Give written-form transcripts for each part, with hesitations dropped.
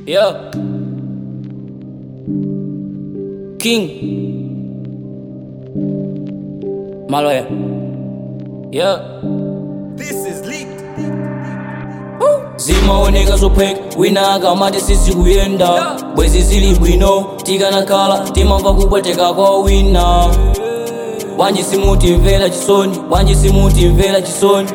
Yeah. King Maloya. Yeah. This is leaked. Zimaoneka zopheka wina akamati sizikuyenda bwezi zili bwino tikanakhala timamva kupweteka kwa wina wanji simutimvera chisoni wanji simutimvera chisoni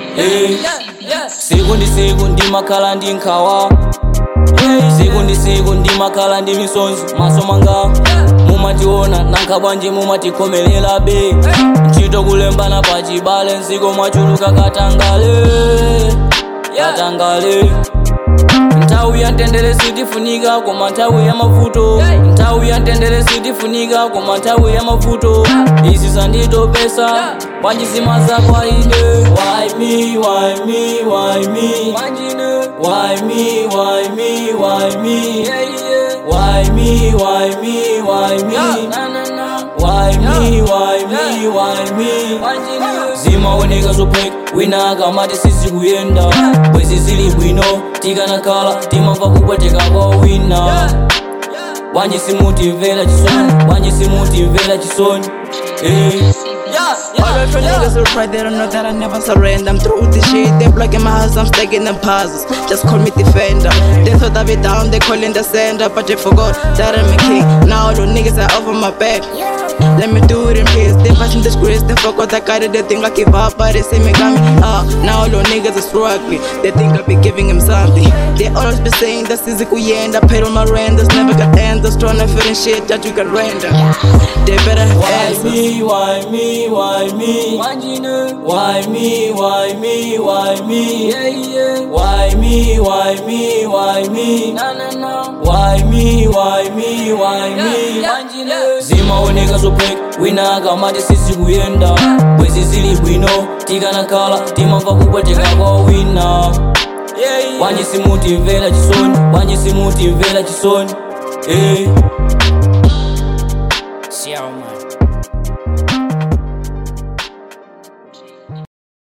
siku ndi siku ndimakhala ndi nkhawa siku ndi siku ndimakhala ndi misonzi maso manga mumationa nankha bwanji mumatikhomelela be ntchito kulembana pachibale nziko mwachuluka katangale katangale nthawi ya mtendere sitifunika koma nthawi ya mavuto nthawi ya mtendere sitifunika koma nthawi ya mavuto izi zanditopesa bwanji zimaza kwa ine why me why me why me why me why me why me why me why me why me why me why me why me zimaoneka zopheka wina akamati sizikuyenda bwezi zili bwino tikanakhala timamva kupweteka kwa wina wanji simutimvera chisoni wanji simutimvera chisoni All the true niggas who pride, they don't know that I never surrender. I'm through this shit, they blocking my house, I'm stacking them puzzles. Just call me defender. They thought I'd be down, they calling the sender, but they forgot that I'm a king. Now all the niggas are over my back. Let me do it in peace. They fashion disgrace, they forgot I got it. They think I give up, but they say me coming. Now all the niggas are struggling. They think I be giving them something. They always be saying that's easy, I paid all my rent, that's never got enders. Trying to fit in shit that you can render. They better have answers. Why me, why me, why me, why me, why me, why me, why me, why me, why me, why me, why me. Zimaoneka zopheka wina akamati sizikuyenda bwezi zili bwino tikanakhala timamva kupweteka kwa wina wanji simutimvera chisoni wanji simutimvera chisoni